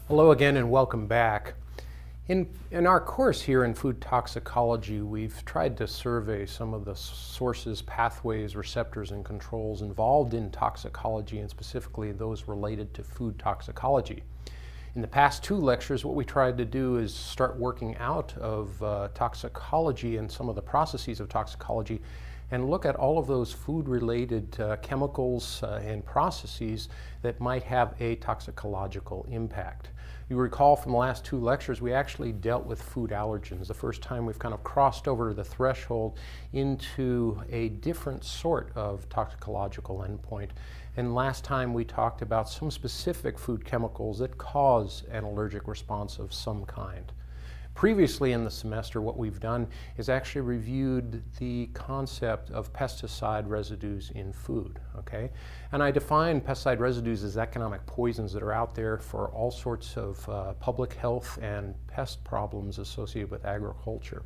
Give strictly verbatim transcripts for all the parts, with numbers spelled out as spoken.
Hello again and welcome back. In, in our course here in food toxicology, we've tried to survey some of the sources, pathways, receptors, and controls involved in toxicology, and specifically those related to food toxicology. In the past two lectures, what we tried to do is start working out of uh, toxicology and some of the processes of toxicology and look at all of those food-related uh, chemicals uh, and processes that might have a toxicological impact. You recall from the last two lectures, we actually dealt with food allergens. The first time we've kind of crossed over the threshold into a different sort of toxicological endpoint. And last time we talked about some specific food chemicals that cause an allergic response of some kind. Previously in the semester, what we've done is actually reviewed the concept of pesticide residues in food, okay? And I define pesticide residues as economic poisons that are out there for all sorts of uh, public health and pest problems associated with agriculture.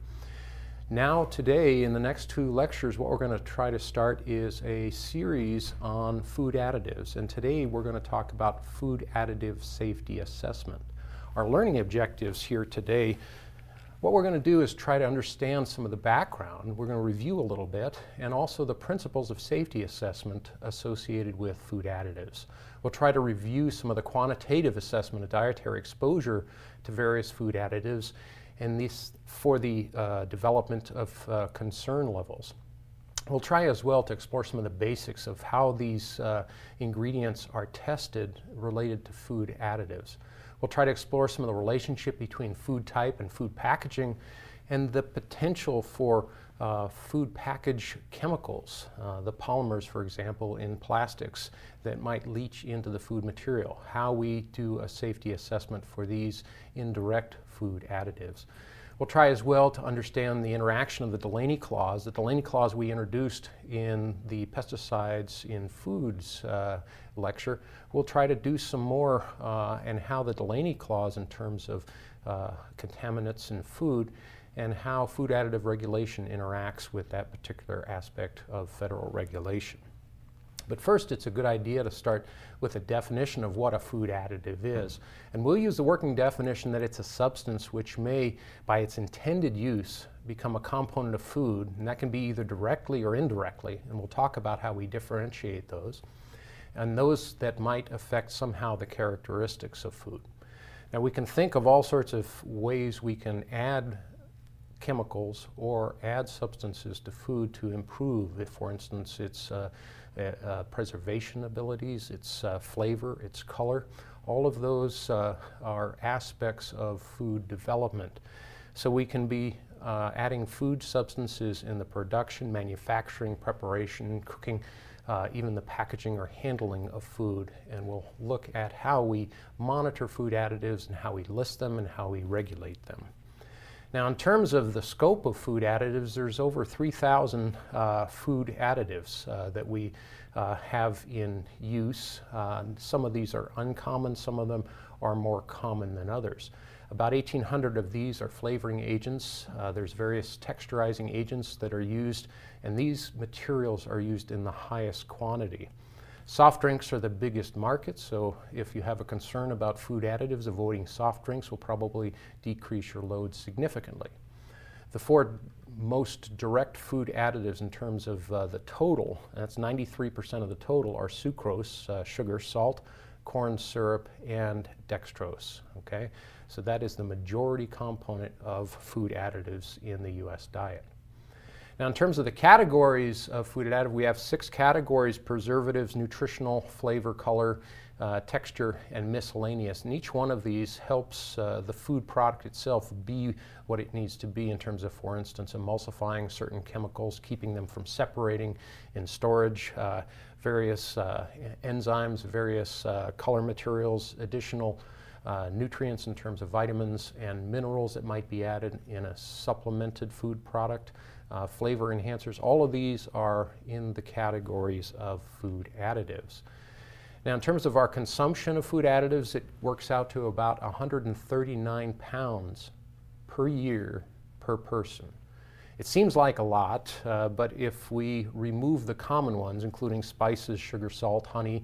Now today, in the next two lectures, what we're going to try to start is a series on food additives. And today we're going to talk about food additive safety assessment. Our learning objectives here today, what we're going to do is try to understand some of the background. We're going to review a little bit, and also the principles of safety assessment associated with food additives. We'll try to review some of the quantitative assessment of dietary exposure to various food additives, and these for the uh, development of uh, concern levels. We'll try as well to explore some of the basics of how these uh, ingredients are tested related to food additives. We'll try to explore some of the relationship between food type and food packaging and the potential for uh, food package chemicals, uh, the polymers, for example, in plastics that might leach into the food material, how we do a safety assessment for these indirect food additives. We'll try as well to understand the interaction of the Delaney Clause. The Delaney Clause we introduced in the pesticides in foods uh, lecture. We'll try to do some more uh, and how the Delaney Clause in terms of uh, contaminants in food and how food additive regulation interacts with that particular aspect of federal regulation. But first, it's a good idea to start with a definition of what a food additive is. And we'll use the working definition that it's a substance which may, by its intended use, become a component of food, and that can be either directly or indirectly, and we'll talk about how we differentiate those, and those that might affect somehow the characteristics of food. Now, we can think of all sorts of ways we can add chemicals or add substances to food to improve, if, for instance, its uh, uh, preservation abilities, its uh, flavor, its color. All of those uh, are aspects of food development. So we can be uh, adding food substances in the production, manufacturing, preparation, cooking, uh, even the packaging or handling of food. And we'll look at how we monitor food additives and how we list them and how we regulate them. Now, in terms of the scope of food additives, there's over three thousand uh, food additives uh, that we uh, have in use. Uh, some of these are uncommon, some of them are more common than others. About eighteen hundred of these are flavoring agents. Uh, there's various texturizing agents that are used, and these materials are used in the highest quantity. Soft drinks are the biggest market, so if you have a concern about food additives, avoiding soft drinks will probably decrease your load significantly. The four most direct food additives in terms of uh, the total, that's ninety-three percent of the total, are sucrose, uh, sugar, salt, corn syrup, and dextrose, okay? So that is the majority component of food additives in the U S diet. Now, in terms of the categories of food additive, we have six categories: preservatives, nutritional, flavor, color, uh, texture, and miscellaneous. And each one of these helps uh, the food product itself be what it needs to be in terms of, for instance, emulsifying certain chemicals, keeping them from separating in storage, uh, various uh, enzymes, various uh, color materials, additional uh, nutrients in terms of vitamins and minerals that might be added in a supplemented food product. Uh, flavor enhancers, all of these are in the categories of food additives. Now, in terms of our consumption of food additives, it works out to about one hundred thirty-nine pounds per year per person. It seems like a lot, uh, but if we remove the common ones, including spices, sugar, salt, honey,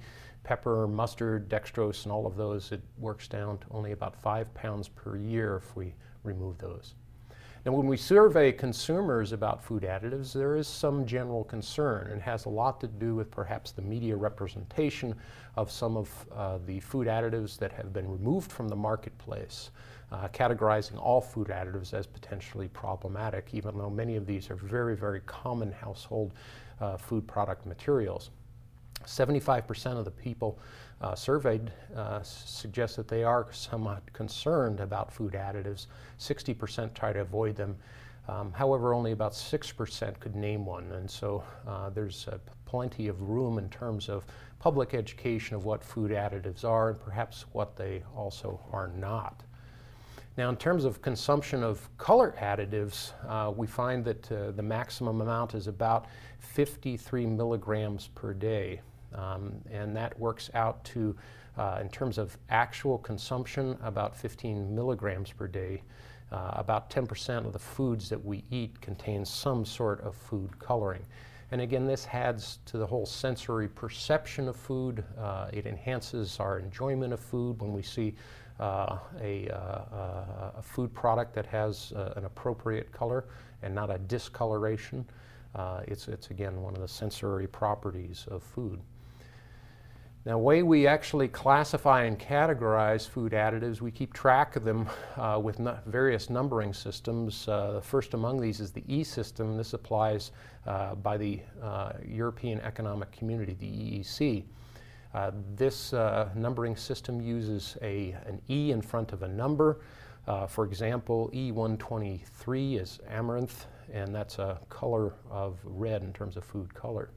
pepper, mustard, dextrose, and all of those, it works down to only about five pounds per year if we remove those. Now, when we survey consumers about food additives, there is some general concern, and it has a lot to do with perhaps the media representation of some of uh, the food additives that have been removed from the marketplace, uh, categorizing all food additives as potentially problematic, even though many of these are very, very common household uh, food product materials. seventy-five percent of the people uh, surveyed uh, suggest that they are somewhat concerned about food additives. sixty percent try to avoid them. Um, however, only about six percent could name one. And so uh, there's uh, plenty of room in terms of public education of what food additives are and perhaps what they also are not. Now, in terms of consumption of color additives, uh, we find that uh, the maximum amount is about fifty-three milligrams per day. Um, and that works out to, uh, in terms of actual consumption, about fifteen milligrams per day. Uh, about ten percent of the foods that we eat contain some sort of food coloring. And again, this adds to the whole sensory perception of food. Uh, it enhances our enjoyment of food when we see uh, a, uh, a food product that has uh, an appropriate color and not a discoloration. Uh, it's, it's again one of the sensory properties of food. Now, the way we actually classify and categorize food additives, we keep track of them uh, with no various numbering systems. Uh, the first among these is the E system. This applies uh, by the uh, European Economic Community, the E E C. Uh, this uh, numbering system uses a, an E in front of a number. Uh, for example, E one twenty-three is amaranth, and that's a color of red in terms of food color.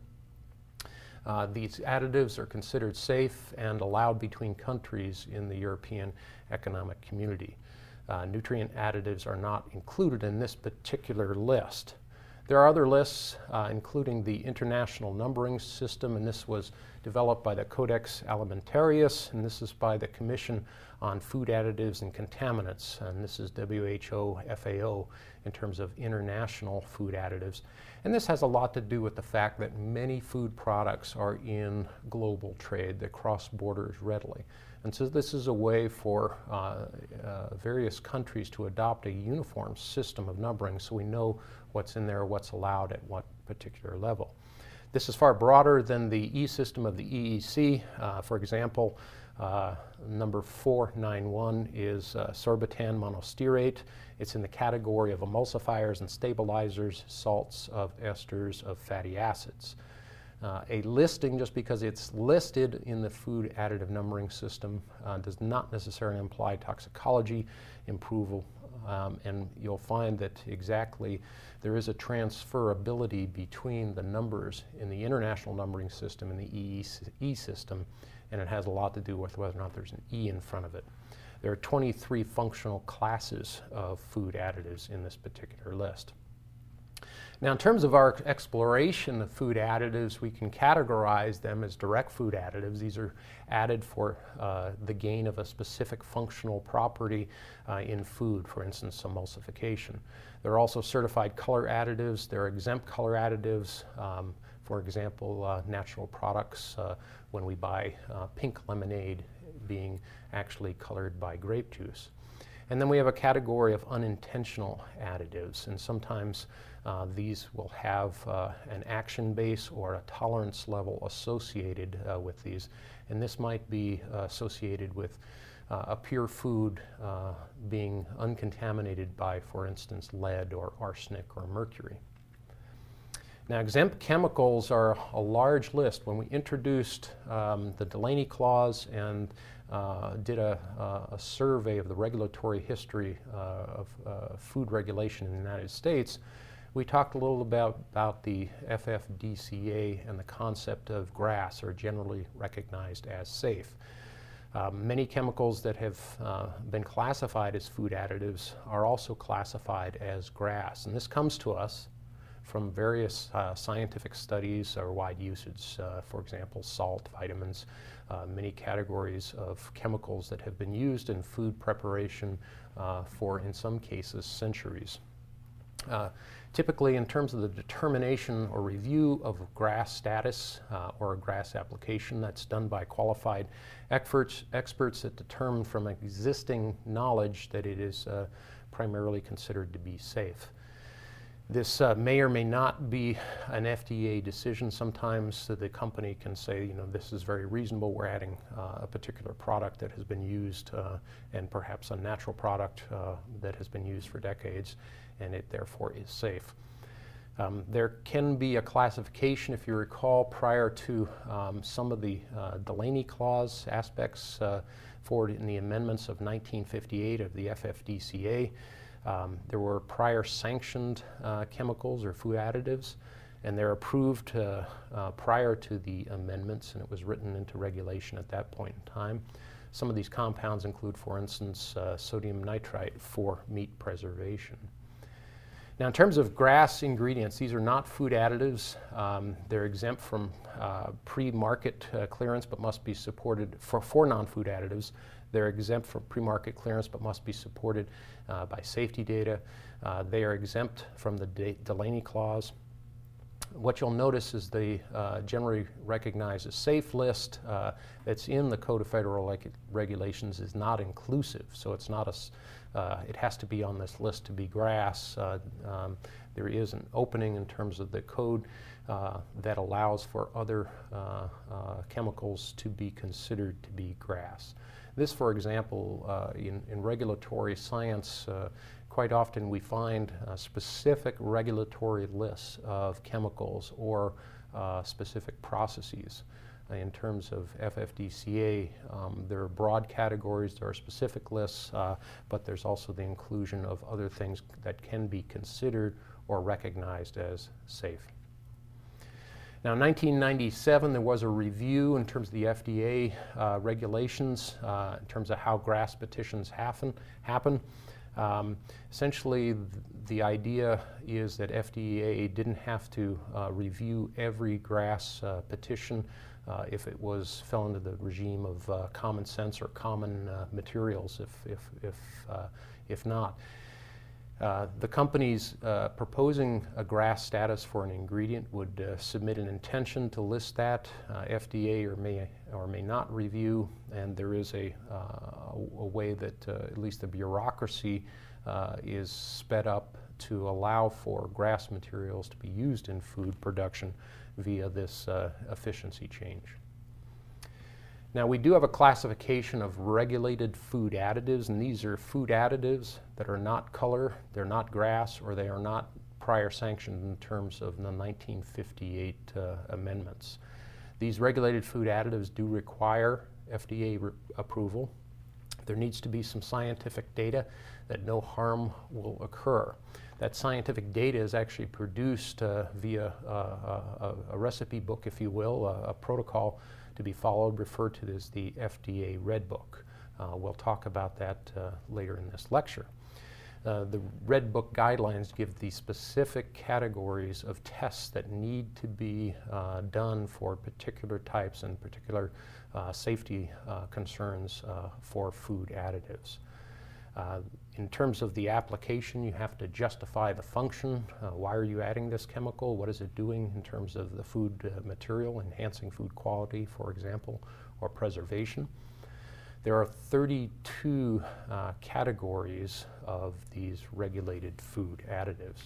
Uh, these additives are considered safe and allowed between countries in the European Economic Community. Uh, nutrient additives are not included in this particular list. There are other lists, uh, including the International Numbering System, and this was developed by the Codex Alimentarius, and this is by the Commission on Food Additives and Contaminants, and this is W H O F A O in terms of international food additives. And this has a lot to do with the fact that many food products are in global trade that cross borders readily. And so this is a way for uh, uh, various countries to adopt a uniform system of numbering so we know what's in there, what's allowed at what particular level. This is far broader than the E system of the E E C. Uh, for example, uh, number four ninety-one is uh, sorbitan monostearate. It's in the category of emulsifiers and stabilizers, salts of esters of fatty acids. Uh, a listing, just because it's listed in the food additive numbering system, uh, does not necessarily imply toxicology approval, um, and you'll find that exactly there is a transferability between the numbers in the international numbering system and the E E system, and it has a lot to do with whether or not there's an E in front of it. There are twenty-three functional classes of food additives in this particular list. Now, in terms of our exploration of food additives, we can categorize them as direct food additives. These are added for uh, the gain of a specific functional property uh, in food, for instance, emulsification. There are also certified color additives. There are exempt color additives. Um, for example, uh, natural products, uh, when we buy uh, pink lemonade being actually colored by grape juice. And then we have a category of unintentional additives, and sometimes uh, these will have uh, an action base or a tolerance level associated uh, with these, and this might be uh, associated with uh, a pure food uh, being uncontaminated by, for instance, lead or arsenic or mercury. Now, exempt chemicals are a large list. When we introduced um, the Delaney Clause and uh, did a, uh, a survey of the regulatory history uh, of uh, food regulation in the United States, we talked a little about, about the F F D C A and the concept of GRAS, or generally recognized as safe. Uh, many chemicals that have uh, been classified as food additives are also classified as GRAS, and this comes to us from various uh, scientific studies or wide usage. Uh, for example, salt, vitamins, uh, many categories of chemicals that have been used in food preparation uh, for, in some cases, centuries. Uh, typically, in terms of the determination or review of grass status uh, or a grass application, that's done by qualified experts, experts that determine from existing knowledge that it is uh, primarily considered to be safe. This uh, may or may not be an F D A decision. Sometimes the company can say, you know, this is very reasonable. We're adding uh, a particular product that has been used uh, and perhaps a natural product uh, that has been used for decades, and it therefore is safe. Um, there can be a classification, if you recall, prior to um, some of the uh, Delaney Clause aspects uh, forward in the amendments of nineteen fifty-eight of the F F D C A. Um, there were prior sanctioned uh, chemicals or food additives, and they're approved uh, uh, prior to the amendments, and it was written into regulation at that point in time. Some of these compounds include, for instance, uh, sodium nitrite for meat preservation. Now, in terms of GRAS ingredients, these are not food additives. Um, they're exempt from uh, pre-market uh, clearance, but must be supported for, for non-food additives. They're exempt from pre-market clearance, but must be supported uh, by safety data. Uh, they are exempt from the De Delaney Clause. What you'll notice is the uh, generally recognized as safe list uh, that's in the Code of Federal Reg Regulations is not inclusive. So it's not a, uh, it has to be on this list to be GRAS. Uh, um, there is an opening in terms of the code uh, that allows for other uh, uh, chemicals to be considered to be GRAS. This, for example, uh, in, in regulatory science, uh, quite often we find uh, specific regulatory lists of chemicals or uh, specific processes. Uh, in terms of F F D C A, um, there are broad categories, there are specific lists, uh, but there's also the inclusion of other things that can be considered or recognized as safe. Now, in nineteen ninety-seven, there was a review in terms of the F D A uh, regulations uh, in terms of how GRAS petitions happen. happen. Um, essentially, th the idea is that F D A didn't have to uh, review every GRAS uh, petition uh, if it was fell into the regime of uh, common sense or common uh, materials, if, if, if, uh, if not. Uh, the companies uh, proposing a GRAS status for an ingredient would uh, submit an intention to list that. Uh, F D A or may or may not review, and there is a, uh, a way that uh, at least the bureaucracy uh, is sped up to allow for GRAS materials to be used in food production via this uh, efficiency change. Now, we do have a classification of regulated food additives, and these are food additives that are not color, they're not GRAS, or they are not prior sanctioned in terms of the nineteen fifty-eight uh, amendments. These regulated food additives do require F D A approval. There needs to be some scientific data that no harm will occur. That scientific data is actually produced uh, via uh, a, a recipe book, if you will, a, a protocol to be followed, referred to as the F D A Red Book. Uh, we'll talk about that uh, later in this lecture. Uh, the Red Book guidelines give the specific categories of tests that need to be uh, done for particular types and particular uh, safety uh, concerns uh, for food additives. Uh, in terms of the application, you have to justify the function. Uh, why are you adding this chemical? What is it doing in terms of the food uh, material, enhancing food quality, for example, or preservation? There are thirty-two uh, categories of these regulated food additives.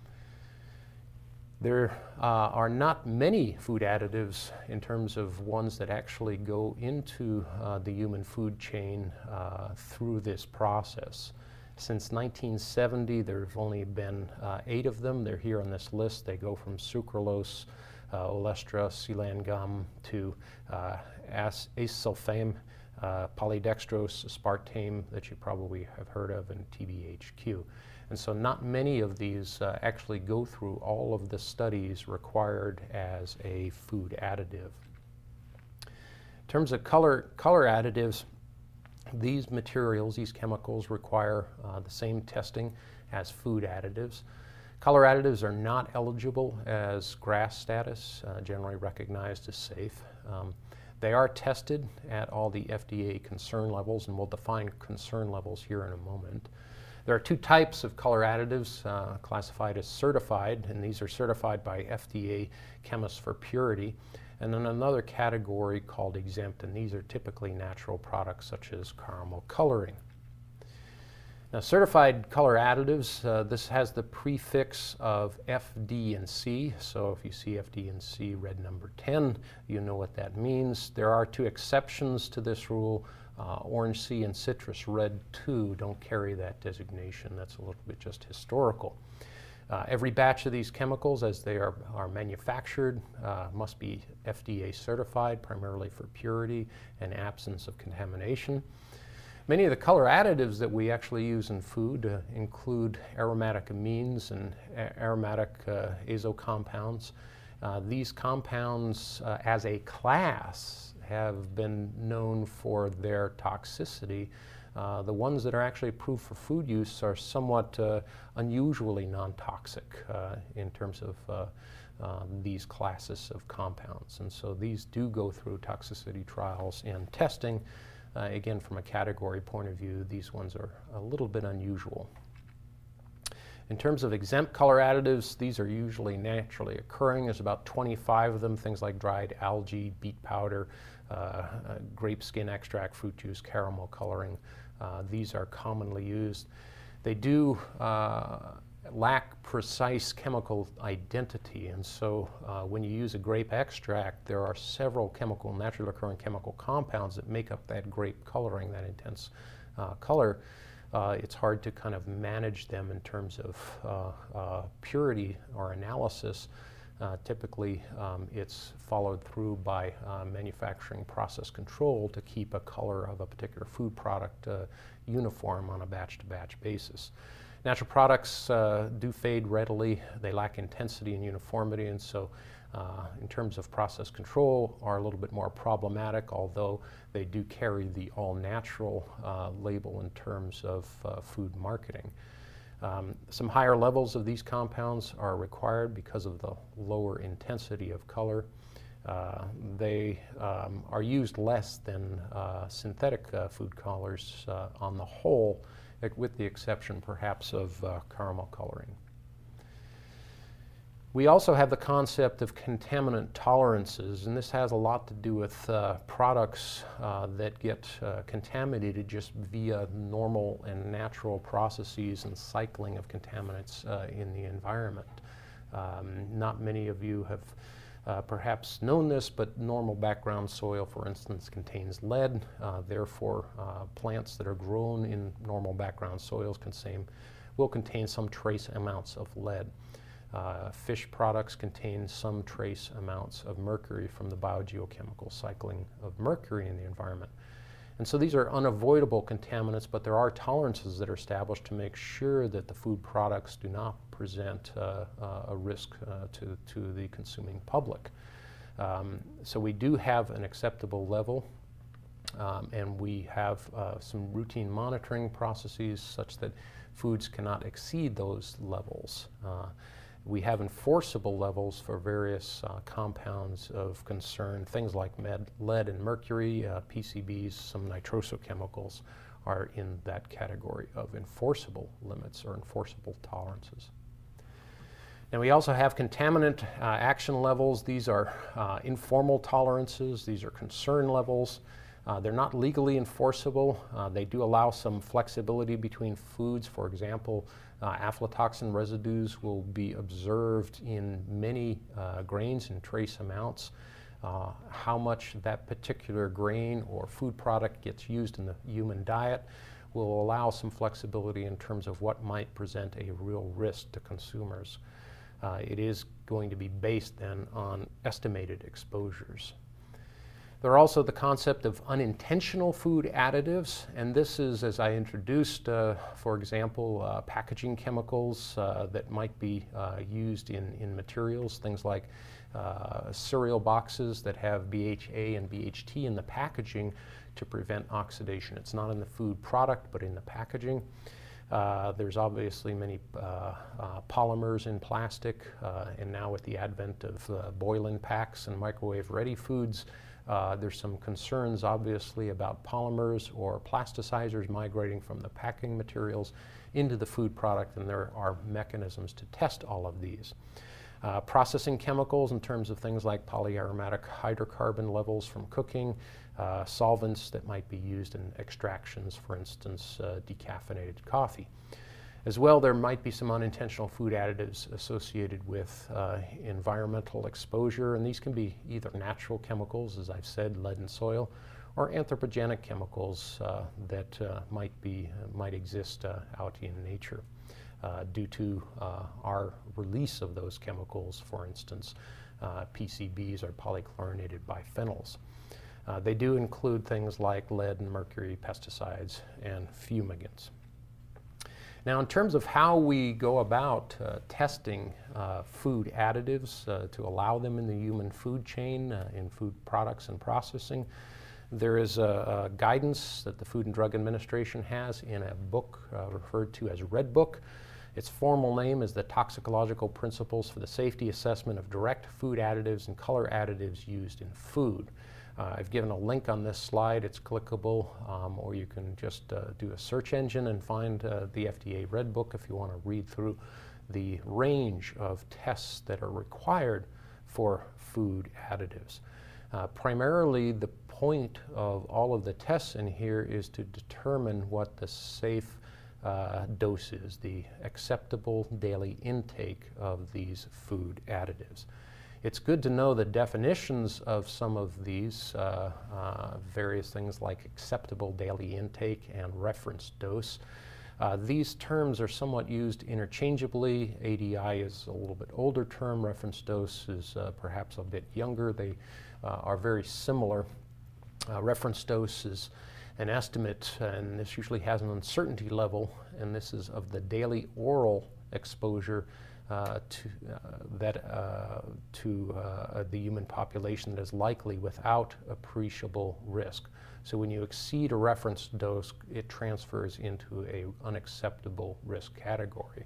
There uh, are not many food additives in terms of ones that actually go into uh, the human food chain uh, through this process. Since nineteen seventy, there have only been uh, eight of them. They're here on this list. They go from sucralose, uh, olestra, sealand gum, to uh, acesulfame, uh, polydextrose, aspartame that you probably have heard of, and T B H Q. And so not many of these uh, actually go through all of the studies required as a food additive. In terms of color, color additives, these materials, these chemicals require uh, the same testing as food additives. Color additives are not eligible as GRAS status, uh, generally recognized as safe. Um, they are tested at all the F D A concern levels, and we'll define concern levels here in a moment. There are two types of color additives uh, classified as certified, and these are certified by F D A chemists for purity. And then another category called exempt, and these are typically natural products such as caramel coloring. Now, certified color additives, uh, this has the prefix of F D and C, so if you see F D and C, red number ten, you know what that means. There are two exceptions to this rule. Uh, orange C and citrus red two don't carry that designation. That's a little bit just historical. Uh, every batch of these chemicals, as they are, are manufactured, uh, must be F D A certified, primarily for purity and absence of contamination. Many of the color additives that we actually use in food uh, include aromatic amines and a aromatic uh, azo compounds. Uh, these compounds, uh, as a class, have been known for their toxicity. Uh, the ones that are actually approved for food use are somewhat uh, unusually non-toxic uh, in terms of uh, uh, these classes of compounds. And so these do go through toxicity trials and testing. Uh, again, from a category point of view, these ones are a little bit unusual. In terms of exempt color additives, these are usually naturally occurring. There's about twenty-five of them, things like dried algae, beet powder, uh, uh, grape skin extract, fruit juice, caramel coloring. Uh, these are commonly used. They do uh, lack precise chemical identity, and so uh, when you use a grape extract, there are several chemical, naturally occurring chemical compounds that make up that grape coloring, that intense uh, color. Uh, it's hard to kind of manage them in terms of uh, uh, purity or analysis. Uh, typically, um, it's followed through by uh, manufacturing process control to keep a color of a particular food product uh, uniform on a batch-to-batch basis. Natural products uh, do fade readily. They lack intensity and uniformity, and so uh, in terms of process control are a little bit more problematic, although they do carry the all-natural uh, label in terms of uh, food marketing. Um, some higher levels of these compounds are required because of the lower intensity of color. Uh, they um, are used less than uh, synthetic uh, food colors uh, on the whole, with the exception perhaps of uh, caramel coloring. We also have the concept of contaminant tolerances, and this has a lot to do with uh, products uh, that get uh, contaminated just via normal and natural processes and cycling of contaminants uh, in the environment. Um, not many of you have uh, perhaps known this, but normal background soil, for instance, contains lead. Uh, therefore, uh, plants that are grown in normal background soils contain, will contain some trace amounts of lead. Uh, fish products contain some trace amounts of mercury from the biogeochemical cycling of mercury in the environment. And so these are unavoidable contaminants, but there are tolerances that are established to make sure that the food products do not present uh, uh, a risk uh, to, to the consuming public. Um, so we do have an acceptable level, um, and we have uh, some routine monitoring processes such that foods cannot exceed those levels. Uh, We have enforceable levels for various uh, compounds of concern. Things like med, lead and mercury, uh, P C Bs, some nitrosochemicals are in that category of enforceable limits or enforceable tolerances. And we also have contaminant uh, action levels. These are uh, informal tolerances. These are concern levels. Uh, they're not legally enforceable. Uh, they do allow some flexibility between foods. For example, uh, aflatoxin residues will be observed in many uh, grains in trace amounts. Uh, how much that particular grain or food product gets used in the human diet will allow some flexibility in terms of what might present a real risk to consumers. Uh, it is going to be based then on estimated exposures. There are also the concept of unintentional food additives, and this is, as I introduced, uh, for example, uh, packaging chemicals uh, that might be uh, used in, in materials, things like uh, cereal boxes that have B H A and B H T in the packaging to prevent oxidation. It's not in the food product, but in the packaging. Uh, there's obviously many uh, uh, polymers in plastic, uh, and now with the advent of uh, boil-in packs and microwave-ready foods, Uh, there's some concerns, obviously, about polymers or plasticizers migrating from the packing materials into the food product, and there are mechanisms to test all of these. Uh, processing chemicals in terms of things like polyaromatic hydrocarbon levels from cooking, uh, solvents that might be used in extractions, for instance, uh, decaffeinated coffee. As well, there might be some unintentional food additives associated with uh, environmental exposure, and these can be either natural chemicals, as I've said, lead and soil, or anthropogenic chemicals uh, that uh, might be uh, might exist uh, out in nature uh, due to uh, our release of those chemicals. For instance, uh, P C Bs are polychlorinated biphenyls. Uh, they do include things like lead and mercury, pesticides, and fumigants. Now, in terms of how we go about uh, testing uh, food additives uh, to allow them in the human food chain, uh, in food products and processing, there is a, a guidance that the Food and Drug Administration has in a book uh, referred to as Red Book. Its formal name is the Toxicological Principles for the Safety Assessment of Direct Food Additives and Color Additives Used in Food. Uh, I've given a link on this slide. It's clickable, um, or you can just uh, do a search engine and find uh, the F D A Red Book if you want to read through the range of tests that are required for food additives. Uh, primarily, the point of all of the tests in here is to determine what the safe uh, dose is, the acceptable daily intake of these food additives. It's good to know the definitions of some of these, uh, uh, various things like acceptable daily intake and reference dose. Uh, these terms are somewhat used interchangeably. A D I is a little bit older term, reference dose is uh, perhaps a bit younger. They uh, are very similar. Uh, reference dose is an estimate, and this usually has an uncertainty level, and this is of the daily oral exposure Uh, to, uh, that, uh, to uh, the human population that is likely without appreciable risk. So when you exceed a reference dose, it transfers into a unacceptable risk category.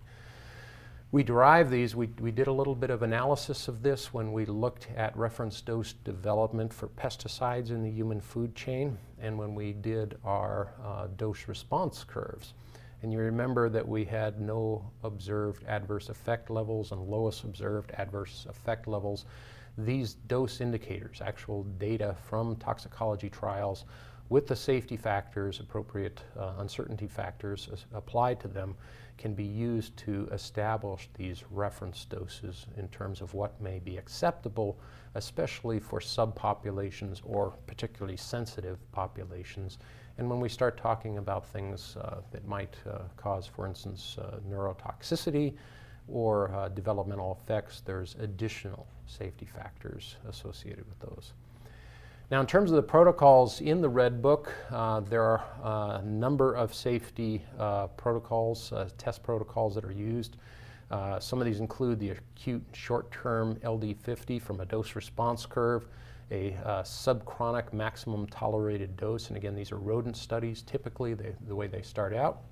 We derive these, we, we did a little bit of analysis of this when we looked at reference dose development for pesticides in the human food chain, and when we did our uh, dose response curves. And you remember that we had no observed adverse effect levels and lowest observed adverse effect levels. These dose indicators, actual data from toxicology trials with the safety factors, appropriate uh, uncertainty factors as applied to them, can be used to establish these reference doses in terms of what may be acceptable, especially for subpopulations or particularly sensitive populations. And when we start talking about things uh, that might uh, cause, for instance, uh, neurotoxicity or uh, developmental effects, there's additional safety factors associated with those. Now, in terms of the protocols in the Red Book, uh, there are uh, a number of safety uh, protocols, uh, test protocols that are used. Uh, some of these include the acute short-term L D fifty from a dose response curve, a uh, subchronic maximum tolerated dose, and again, these are rodent studies, typically they, the way they start out.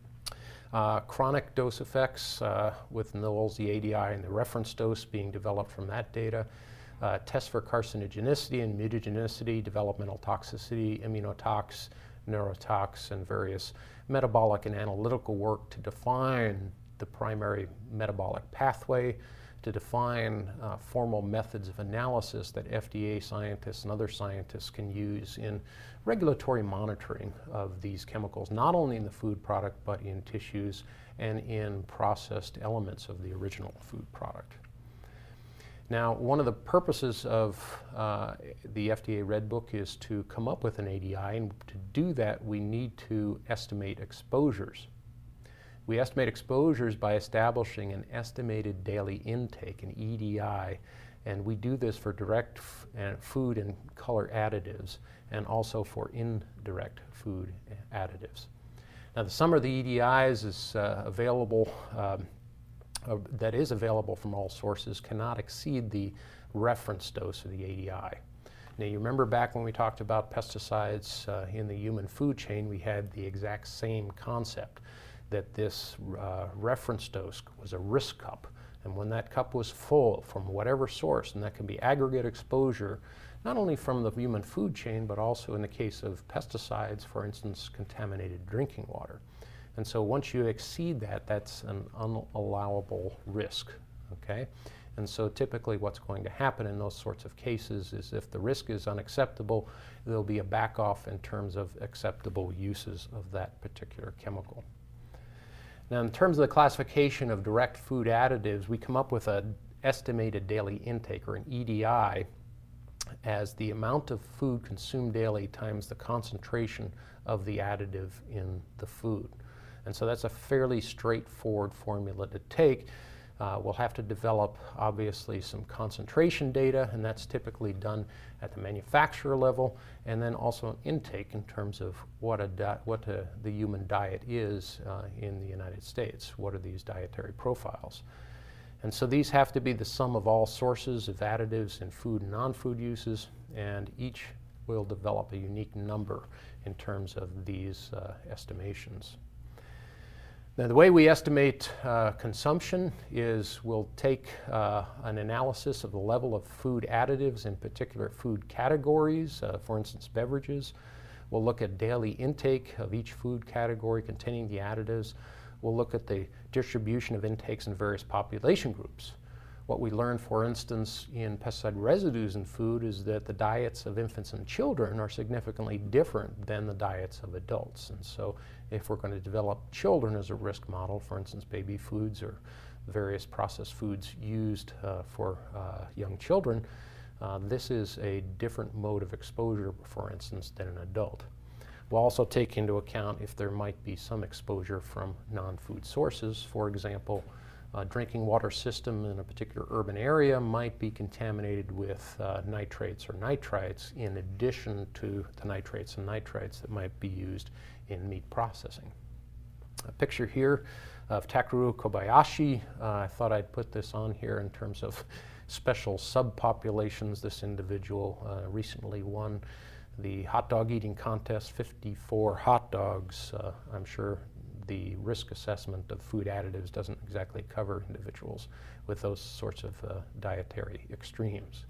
Uh, chronic dose effects uh, with Knowles, the A D I, and the reference dose being developed from that data. Uh, tests for carcinogenicity and mutagenicity, developmental toxicity, immunotox, neurotox, and various metabolic and analytical work to define the primary metabolic pathway, to define uh, formal methods of analysis that F D A scientists and other scientists can use in regulatory monitoring of these chemicals, not only in the food product, but in tissues and in processed elements of the original food product. Now, one of the purposes of uh, the F D A Red Book is to come up with an A D I, and to do that, we need to estimate exposures. We estimate exposures by establishing an estimated daily intake, an E D I, and we do this for direct f uh, food and color additives, and also for indirect food additives. Now, the sum of the E D Is is uh, available, um, uh, that is available from all sources, cannot exceed the reference dose of the A D I. Now, you remember back when we talked about pesticides uh, in the human food chain, we had the exact same concept, that this uh, reference dose was a risk cup. And when that cup was full from whatever source, and that can be aggregate exposure not only from the human food chain, but also in the case of pesticides, for instance, contaminated drinking water. And so once you exceed that, that's an unallowable risk, okay? And so typically what's going to happen in those sorts of cases is if the risk is unacceptable, there'll be a back off in terms of acceptable uses of that particular chemical. Now, in terms of the classification of direct food additives, we come up with an estimated daily intake, or an E D I, as the amount of food consumed daily times the concentration of the additive in the food. And so that's a fairly straightforward formula to take. Uh, we'll have to develop, obviously, some concentration data, and that's typically done at the manufacturer level, and then also an intake in terms of what, a di what a, the human diet is uh, in the United States. What are these dietary profiles? And so these have to be the sum of all sources of additives in food and non-food uses, and each will develop a unique number in terms of these uh, estimations. Now, the way we estimate uh, consumption is we'll take uh, an analysis of the level of food additives in particular food categories, uh, for instance, beverages. We'll look at daily intake of each food category containing the additives. We'll look at the distribution of intakes in various population groups. What we learned, for instance, in pesticide residues in food is that the diets of infants and children are significantly different than the diets of adults. And so if we're going to develop children as a risk model, for instance, baby foods or various processed foods used uh, for uh, young children, uh, this is a different mode of exposure, for instance, than an adult. We'll also take into account if there might be some exposure from non-food sources. For example, a drinking water system in a particular urban area might be contaminated with uh, nitrates or nitrites in addition to the nitrates and nitrites that might be used in meat processing. A picture here of Takeru Kobayashi. Uh, I thought I'd put this on here in terms of special subpopulations. This individual uh, recently won the hot dog eating contest, fifty-four hot dogs. Uh, I'm sure the risk assessment of food additives doesn't exactly cover individuals with those sorts of uh, dietary extremes.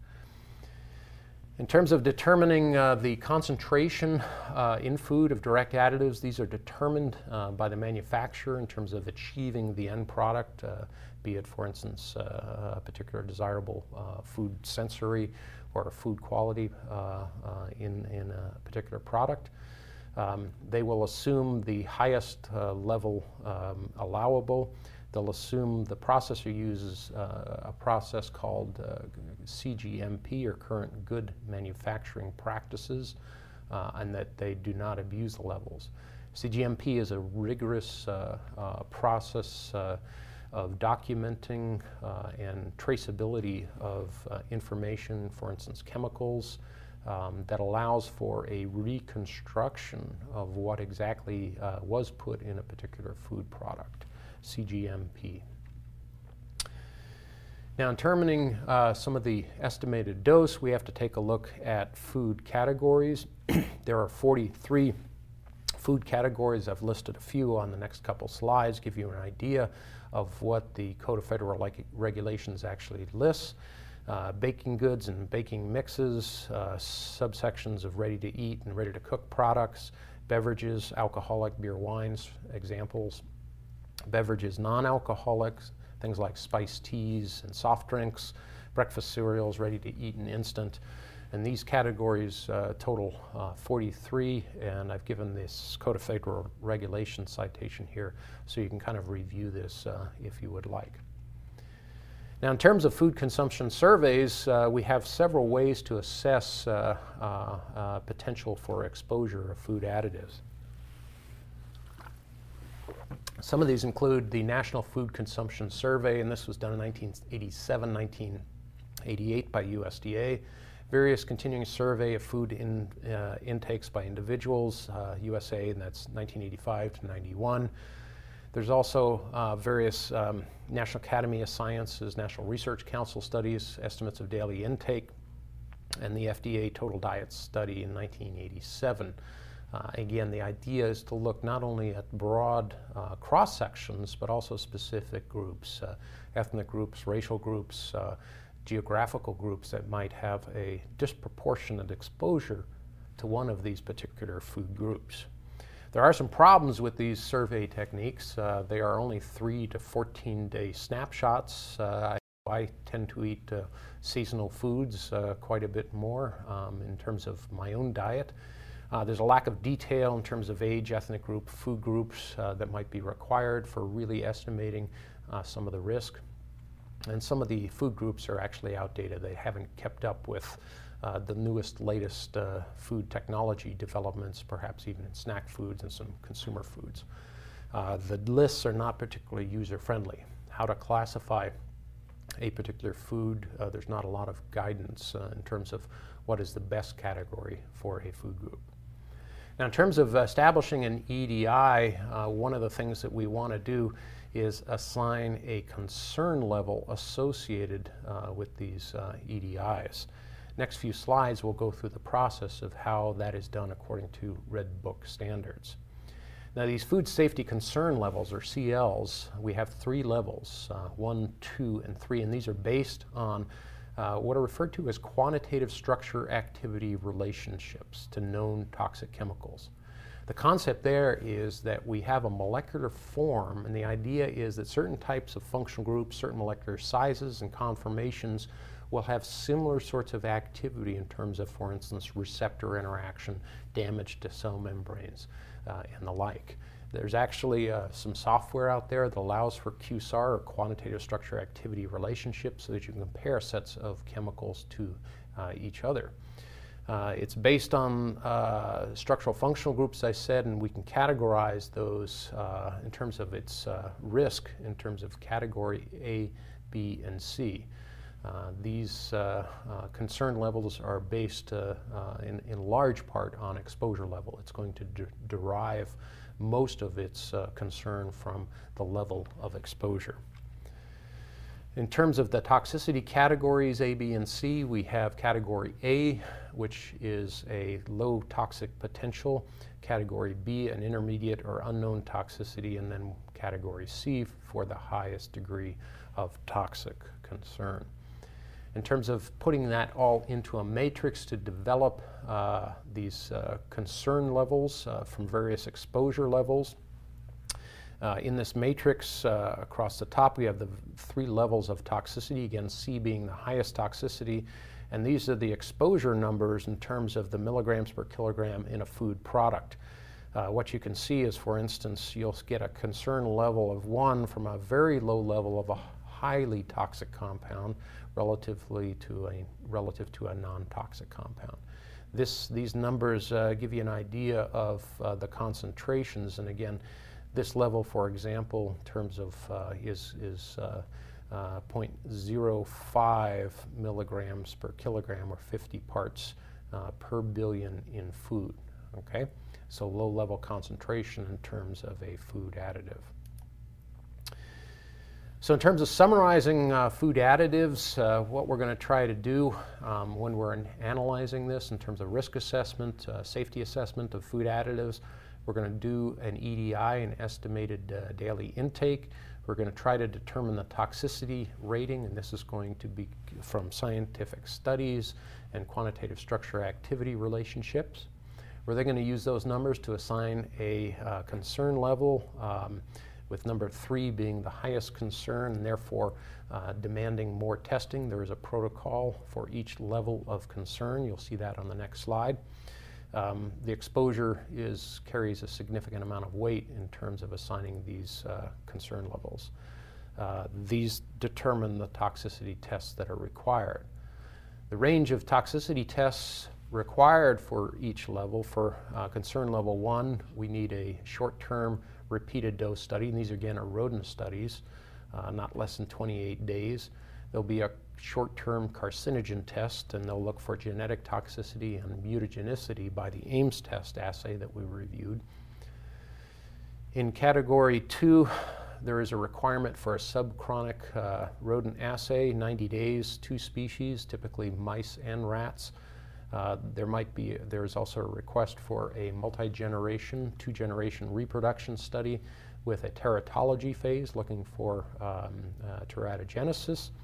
In terms of determining uh, the concentration uh, in food of direct additives, these are determined uh, by the manufacturer in terms of achieving the end product, uh, be it, for instance, uh, a particular desirable uh, food sensory or food quality uh, uh, in, in a particular product. Um, they will assume the highest uh, level um, allowable. They'll assume the processor uses uh, a process called uh, C G M P, or Current Good Manufacturing Practices, uh, and that they do not abuse the levels. C G M P is a rigorous uh, uh, process uh, of documenting uh, and traceability of uh, information, for instance, chemicals, Um, that allows for a reconstruction of what exactly uh, was put in a particular food product, C G M P. Now, in determining uh, some of the estimated dose, we have to take a look at food categories. There are forty-three food categories. I've listed a few on the next couple slides, give you an idea of what the Code of Federal Regulations actually lists. Uh, baking goods and baking mixes, uh, subsections of ready-to-eat and ready-to-cook products, beverages, alcoholic beer, wines, examples, beverages, non-alcoholics, things like spiced teas and soft drinks, breakfast cereals, ready-to-eat and instant. And these categories uh, total uh, forty-three, and I've given this Code of Federal Regulations citation here so you can kind of review this uh, if you would like. Now, in terms of food consumption surveys, uh, we have several ways to assess uh, uh, uh, potential for exposure of food additives. Some of these include the National Food Consumption Survey, and this was done in nineteen eighty-seven, nineteen eighty-eight by U S D A. Various continuing survey of food in, uh, intakes by individuals, uh, U S A, and that's nineteen eighty-five to ninety-one. There's also uh, various um, National Academy of Sciences, National Research Council studies, estimates of daily intake, and the F D A Total Diet Study in nineteen eighty-seven. Uh, again, the idea is to look not only at broad uh, cross-sections, but also specific groups, uh, ethnic groups, racial groups, uh, geographical groups that might have a disproportionate exposure to one of these particular food groups. There are some problems with these survey techniques. Uh, they are only three to fourteen day snapshots. Uh, I, I tend to eat uh, seasonal foods uh, quite a bit more um, in terms of my own diet. Uh, there's a lack of detail in terms of age, ethnic group, food groups uh, that might be required for really estimating uh, some of the risk. And some of the food groups are actually outdated. They haven't kept up with uh, the newest, latest uh, food technology developments, perhaps even in snack foods and some consumer foods. Uh, the lists are not particularly user-friendly. How to classify a particular food, uh, there's not a lot of guidance uh, in terms of what is the best category for a food group. Now, in terms of establishing an E D I, uh, one of the things that we want to do is assign a concern level associated uh, with these uh, E D Is. Next few slides will go through the process of how that is done according to Red Book standards. Now, these food safety concern levels, or C Ls, we have three levels, uh, one, two, and three, and these are based on uh, what are referred to as quantitative structure-activity relationships to known toxic chemicals. The concept there is that we have a molecular form, and the idea is that certain types of functional groups, certain molecular sizes and conformations will have similar sorts of activity in terms of, for instance, receptor interaction, damage to cell membranes, uh, and the like. There's actually uh, some software out there that allows for Q S A R, or quantitative structure activity relationships, so that you can compare sets of chemicals to uh, each other. Uh, it's based on uh, structural functional groups, I said, and we can categorize those uh, in terms of its uh, risk, in terms of category A, B, and C. Uh, these uh, uh, concern levels are based uh, uh, in, in large part on exposure level. It's going to de derive most of its uh, concern from the level of exposure. In terms of the toxicity categories A, B, and C, we have category A, which is a low toxic potential, category B, an intermediate or unknown toxicity, and then category C for the highest degree of toxic concern. In terms of putting that all into a matrix to develop uh, these uh, concern levels uh, from various exposure levels, Uh, in this matrix, uh, across the top, we have the three levels of toxicity, again, C being the highest toxicity, and these are the exposure numbers in terms of the milligrams per kilogram in a food product. Uh, what you can see is, for instance, you'll get a concern level of one from a very low level of a highly toxic compound relatively to a, relative to a non-toxic compound. This, these numbers uh, give you an idea of uh, the concentrations, and again, this level, for example, in terms of uh, is, is uh, uh, zero point zero five milligrams per kilogram, or fifty parts uh, per billion in food, okay? So low level concentration in terms of a food additive. So in terms of summarizing uh, food additives, uh, what we're going to try to do um, when we're analyzing this in terms of risk assessment, uh, safety assessment of food additives, we're going to do an E D I, an estimated uh, daily intake. We're going to try to determine the toxicity rating, and this is going to be from scientific studies and quantitative structure activity relationships. We're then going to use those numbers to assign a uh, concern level, um, with number three being the highest concern and therefore uh, demanding more testing. There is a protocol for each level of concern. You'll see that on the next slide. Um, the exposure is, carries a significant amount of weight in terms of assigning these uh, concern levels. Uh, these determine the toxicity tests that are required. The range of toxicity tests required for each level, for uh, concern level one, we need a short-term repeated dose study, and these again are rodent studies, uh, not less than twenty-eight days. There'll be a short-term carcinogen test, and they'll look for genetic toxicity and mutagenicity by the Ames test assay that we reviewed. In category two, there is a requirement for a subchronic uh, rodent assay, ninety days, two species, typically mice and rats. Uh, there might be, there's also a request for a multi-generation, two-generation reproduction study with a teratology phase looking for um, uh, teratogenesis.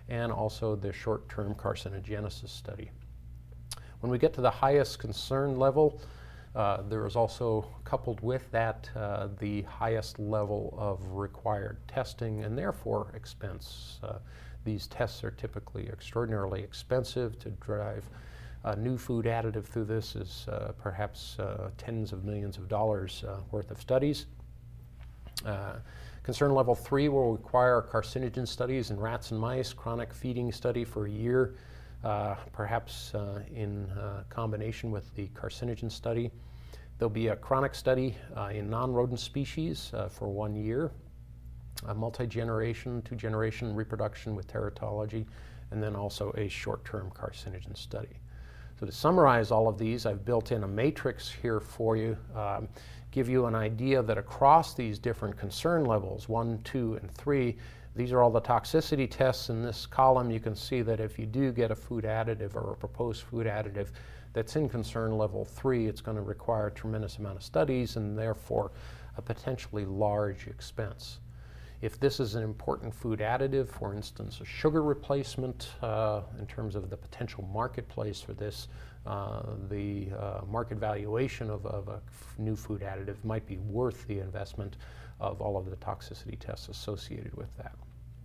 and also the short-term carcinogenesis study. When we get to the highest concern level, uh, there is also coupled with that uh, the highest level of required testing and therefore expense. Uh, these tests are typically extraordinarily expensive. To drive a new food additive through this is uh, perhaps uh, tens of millions of dollars uh, worth of studies. Uh, concern level three will require carcinogen studies in rats and mice, chronic feeding study for a year, uh, perhaps uh, in uh, combination with the carcinogen study. There'll be a chronic study uh, in non-rodent species uh, for one year, a multi-generation, two-generation reproduction with teratology, and then also a short-term carcinogen study. So to summarize all of these, I've built in a matrix here for you, um, give you an idea that across these different concern levels, one, two, and three, these are all the toxicity tests. In this column, you can see that if you do get a food additive or a proposed food additive that's in concern level three, it's going to require a tremendous amount of studies and therefore a potentially large expense. If this is an important food additive, for instance, a sugar replacement, uh, in terms of the potential marketplace for this, uh, the uh, market valuation of, of a new food additive might be worth the investment of all of the toxicity tests associated with that.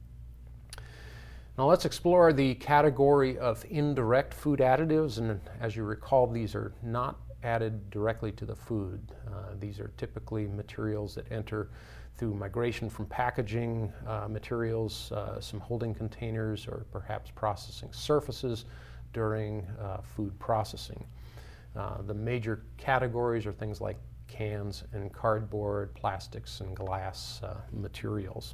Now let's explore the category of indirect food additives, and as you recall, these are not added directly to the food. Uh, these are typically materials that enter through migration from packaging uh, materials, uh, some holding containers, or perhaps processing surfaces during uh, food processing. Uh, the major categories are things like cans and cardboard, plastics and glass uh, materials.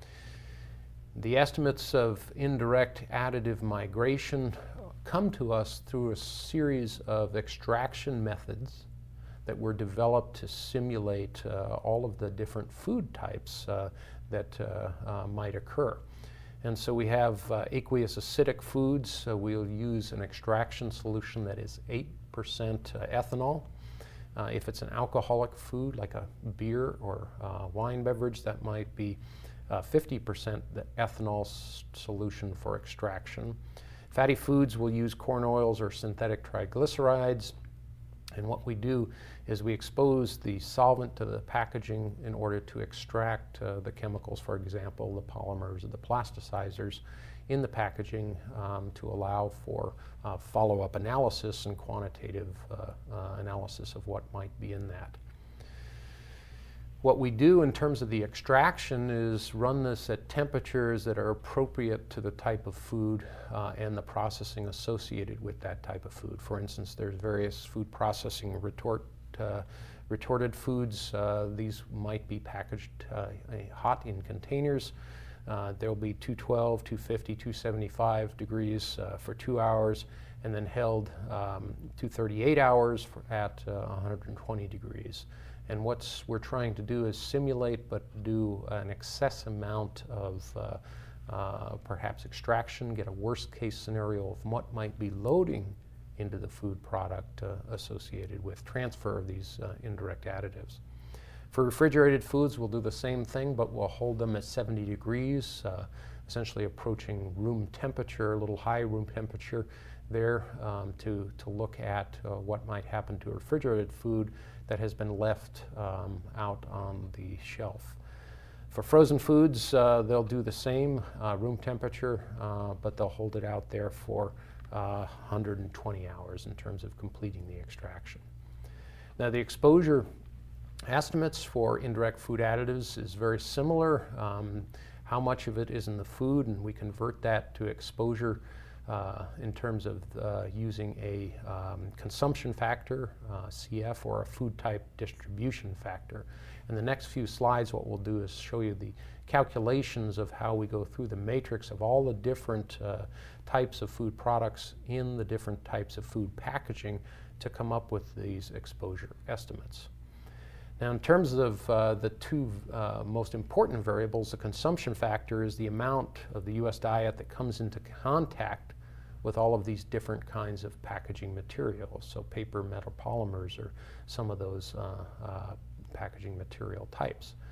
The estimates of indirect additive migration come to us through a series of extraction methods that were developed to simulate uh, all of the different food types uh, that uh, uh, might occur. And so we have uh, aqueous acidic foods. So we'll use an extraction solution that is eight percent uh, ethanol. Uh, if it's an alcoholic food like a beer or uh, wine beverage, that might be uh, fifty percent the ethanol solution for extraction. Fatty foods will use corn oils or synthetic triglycerides. And what we do is we expose the solvent to the packaging in order to extract uh, the chemicals, for example, the polymers or the plasticizers in the packaging um, to allow for uh, follow-up analysis and quantitative uh, uh, analysis of what might be in that. What we do in terms of the extraction is run this at temperatures that are appropriate to the type of food uh, and the processing associated with that type of food. For instance, there's various food processing retort, uh, retorted foods. Uh, these might be packaged uh, hot in containers. Uh, there'll be two twelve, two fifty, two seventy-five degrees uh, for two hours and then held um, two thirty-eight hours for at uh, one hundred twenty degrees. And what we're trying to do is simulate but do an excess amount of uh, uh, perhaps extraction, get a worst case scenario of what might be loading into the food product uh, associated with transfer of these uh, indirect additives. For refrigerated foods, we'll do the same thing, but we'll hold them at seventy degrees, uh, essentially approaching room temperature, a little high room temperature there um, to, to look at uh, what might happen to a refrigerated food that has been left um, out on the shelf. For frozen foods, uh, they'll do the same, uh, room temperature, uh, but they'll hold it out there for uh, one hundred twenty hours in terms of completing the extraction. Now the exposure estimates for indirect food additives is very similar. Um, how much of it is in the food, and we convert that to exposure uh, in terms of uh, using a um, consumption factor, uh, C F, or a food type distribution factor. In the next few slides, what we'll do is show you the calculations of how we go through the matrix of all the different uh, types of food products in the different types of food packaging to come up with these exposure estimates. Now, in terms of uh, the two uh, most important variables, the consumption factor is the amount of the U S diet that comes into contact with all of these different kinds of packaging materials, so paper, metal, polymers, or some of those uh, uh, packaging material types.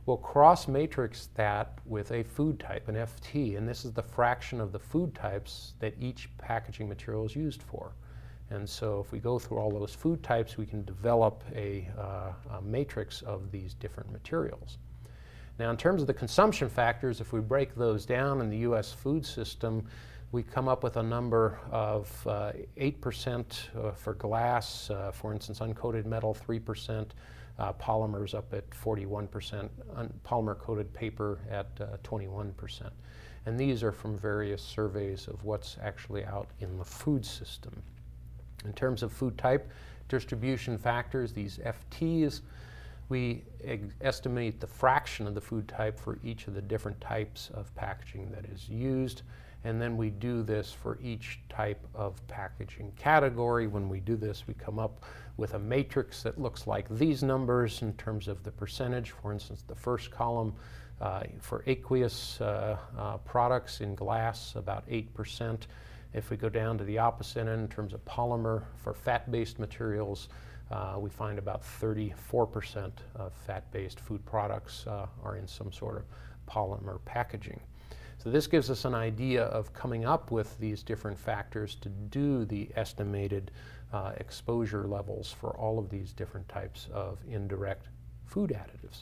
We'll cross-matrix that with a food type, an F T, and this is the fraction of the food types that each packaging material is used for. And so if we go through all those food types, we can develop a, uh, a matrix of these different materials. Now, in terms of the consumption factors, if we break those down in the U S food system, we come up with a number of uh, eight percent uh, for glass, uh, for instance, uncoated metal, three percent, uh, polymers up at forty-one percent, polymer-coated paper at uh, twenty-one percent. And these are from various surveys of what's actually out in the food system. In terms of food type distribution factors, these F Ts, we estimate the fraction of the food type for each of the different types of packaging that is used. And then we do this for each type of packaging category. When we do this, we come up with a matrix that looks like these numbers in terms of the percentage. For instance, the first column uh, for aqueous uh, uh, products in glass, about eight percent. If we go down to the opposite end in terms of polymer, for fat-based materials, uh, we find about thirty-four percent of fat-based food products uh, are in some sort of polymer packaging. So this gives us an idea of coming up with these different factors to do the estimated uh, exposure levels for all of these different types of indirect food additives.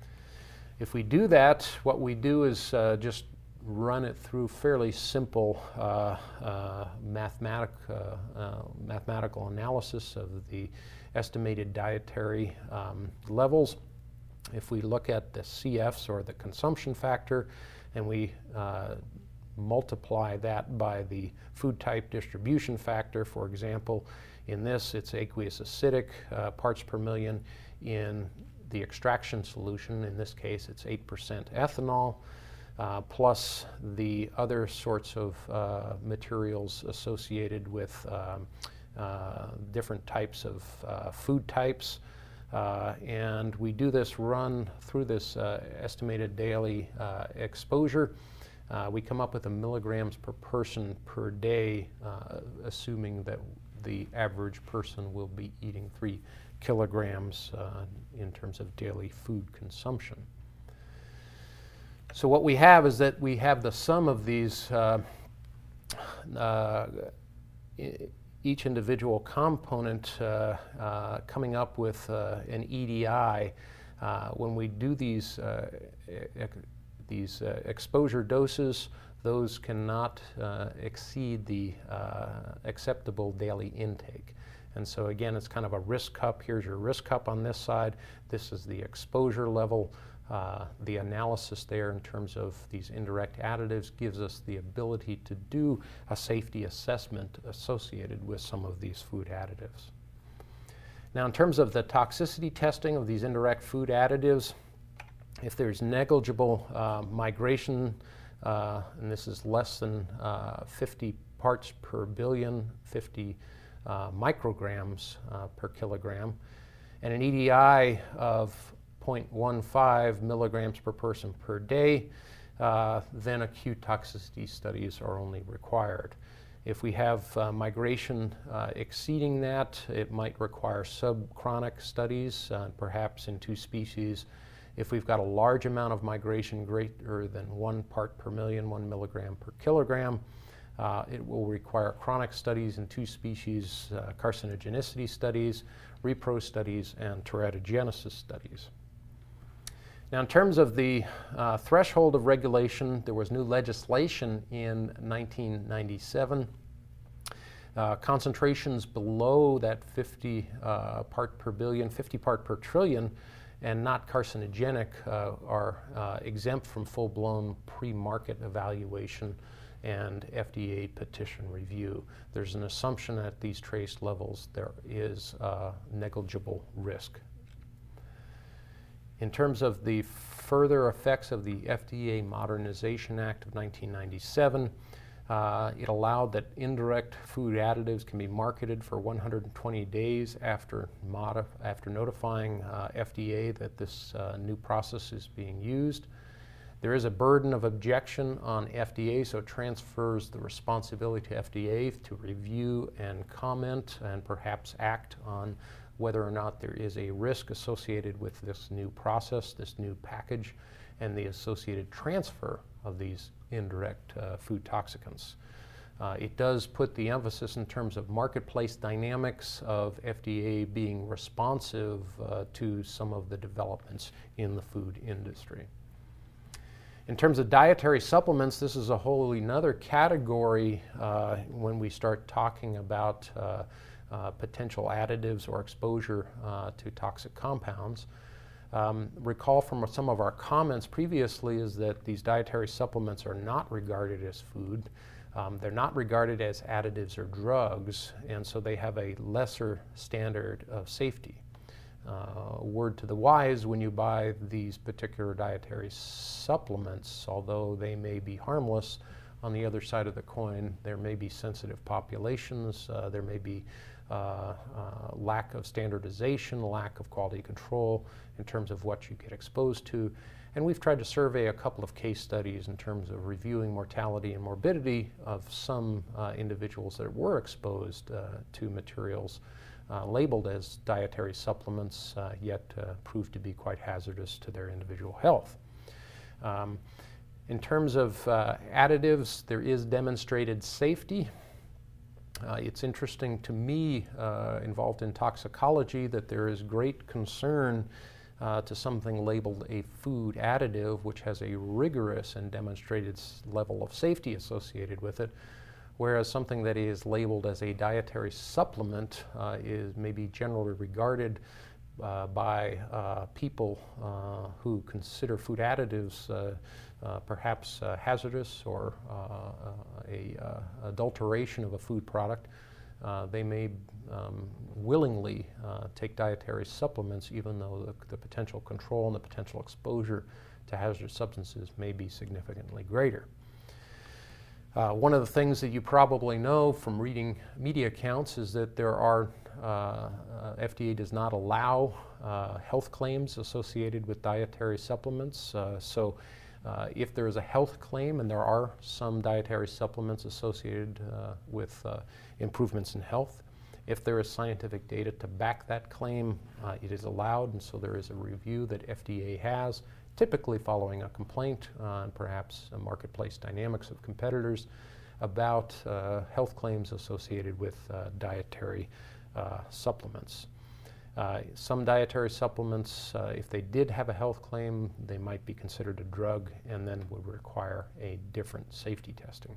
If we do that, what we do is uh, just run it through fairly simple uh, uh, mathematic, uh, uh, mathematical analysis of the estimated dietary um, levels. If we look at the C Fs, or the consumption factor, and we uh, multiply that by the food type distribution factor, for example, in this it's aqueous acidic uh, parts per million. In the extraction solution, in this case it's eight percent ethanol, uh, plus the other sorts of uh, materials associated with um, uh, different types of uh, food types. Uh, and we do this run through this uh, estimated daily uh, exposure. Uh, we come up with a milligrams per person per day, uh, assuming that the average person will be eating three kilograms uh, in terms of daily food consumption. So what we have is that we have the sum of these uh, uh, each individual component uh, uh, coming up with uh, an E D I. Uh, when we do these, uh, these uh, exposure doses, those cannot uh, exceed the uh, acceptable daily intake. And so again, it's kind of a risk cup. Here's your risk cup on this side. This is the exposure level. Uh, the analysis there in terms of these indirect additives gives us the ability to do a safety assessment associated with some of these food additives. Now, in terms of the toxicity testing of these indirect food additives, if there's negligible uh, migration, uh, and this is less than uh, fifty parts per billion, fifty uh, micrograms uh, per kilogram, and an E D I of zero point one five milligrams per person per day, uh, then acute toxicity studies are only required. If we have uh, migration uh, exceeding that, it might require subchronic studies, uh, perhaps in two species. If we've got a large amount of migration greater than one part per million, one milligram per kilogram, uh, it will require chronic studies in two species, uh, carcinogenicity studies, repro studies, and teratogenesis studies. Now, in terms of the uh, threshold of regulation, there was new legislation in nineteen ninety-seven. Uh, concentrations below that fifty uh, part per billion, fifty part per trillion, and not carcinogenic uh, are uh, exempt from full-blown pre-market evaluation and F D A petition review. There's an assumption at these trace levels there is uh, negligible risk. In terms of the further effects of the F D A Modernization Act of nineteen ninety-seven, uh, it allowed that indirect food additives can be marketed for one hundred twenty days after, after notifying uh, F D A that this uh, new process is being used. There is a burden of objection on F D A, so it transfers the responsibility to F D A to review and comment and perhaps act on whether or not there is a risk associated with this new process, this new package, and the associated transfer of these indirect uh, food toxicants. Uh, it does put the emphasis in terms of marketplace dynamics of F D A being responsive uh, to some of the developments in the food industry. In terms of dietary supplements, this is a wholly another category uh, when we start talking about uh, uh, potential additives or exposure uh, to toxic compounds. Um, recall from some of our comments previously is that these dietary supplements are not regarded as food. Um, they're not regarded as additives or drugs, and so they have a lesser standard of safety. Uh, word to the wise, when you buy these particular dietary supplements, although they may be harmless, on the other side of the coin, there may be sensitive populations, uh, there may be uh, uh, lack of standardization, lack of quality control in terms of what you get exposed to. And we've tried to survey a couple of case studies in terms of reviewing mortality and morbidity of some uh, individuals that were exposed uh, to materials uh, labeled as dietary supplements, uh, yet uh, proved to be quite hazardous to their individual health. Um, in terms of uh, additives, there is demonstrated safety. Uh, it's interesting to me, uh, involved in toxicology, that there is great concern Uh, to something labeled a food additive, which has a rigorous and demonstrated level of safety associated with it, whereas something that is labeled as a dietary supplement uh, is maybe generally regarded uh, by uh, people uh, who consider food additives uh, uh, perhaps uh, hazardous or uh, a uh, adulteration of a food product. Uh, they may um, willingly uh, take dietary supplements, even though the, the potential control and the potential exposure to hazardous substances may be significantly greater. Uh, one of the things that you probably know from reading media accounts is that there are, uh, uh, F D A does not allow uh, health claims associated with dietary supplements. Uh, so uh, if there is a health claim, and there are some dietary supplements associated uh, with uh, improvements in health, if there is scientific data to back that claim, uh, it is allowed, and so there is a review that F D A has, typically following a complaint uh, and perhaps a marketplace dynamics of competitors about uh, health claims associated with uh, dietary uh, supplements. Uh, some dietary supplements, uh, if they did have a health claim, they might be considered a drug and then would require a different safety testing.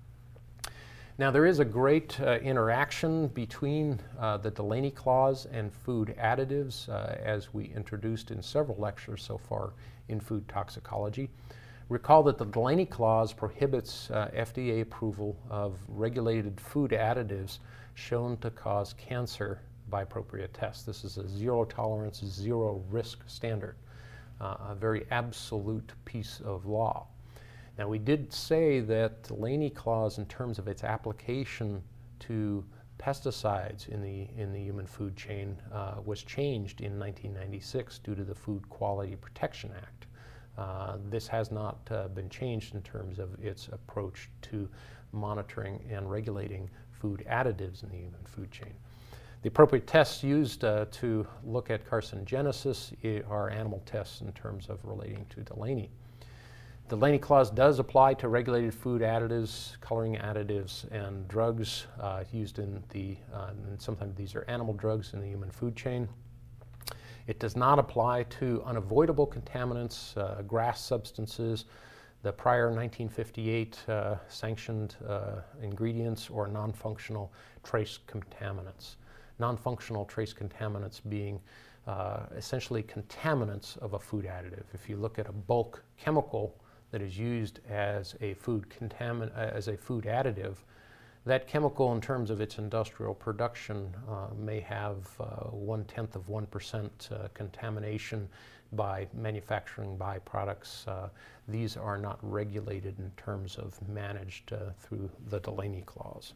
Now, there is a great uh, interaction between uh, the Delaney Clause and food additives, uh, as we introduced in several lectures so far in food toxicology. Recall that the Delaney Clause prohibits uh, F D A approval of regulated food additives shown to cause cancer by appropriate tests. This is a zero tolerance, zero risk standard, uh, a very absolute piece of law. Now, we did say that the Delaney Clause, in terms of its application to pesticides in the, in the human food chain, uh, was changed in nineteen ninety-six due to the Food Quality Protection Act. Uh, this has not uh, been changed in terms of its approach to monitoring and regulating food additives in the human food chain. The appropriate tests used uh, to look at carcinogenesis are animal tests in terms of relating to Delaney. The Delaney Clause does apply to regulated food additives, coloring additives, and drugs uh, used in the, uh, and sometimes these are animal drugs in the human food chain. It does not apply to unavoidable contaminants, uh, GRAS substances, the prior nineteen fifty-eight uh, sanctioned uh, ingredients, or non-functional trace contaminants. Non-functional trace contaminants being uh, essentially contaminants of a food additive. If you look at a bulk chemical that is used as a food contamin as a food additive, that chemical, in terms of its industrial production, uh, may have uh, one-tenth of one percent uh, contamination by manufacturing byproducts. Uh, these are not regulated in terms of managed uh, through the Delaney Clause.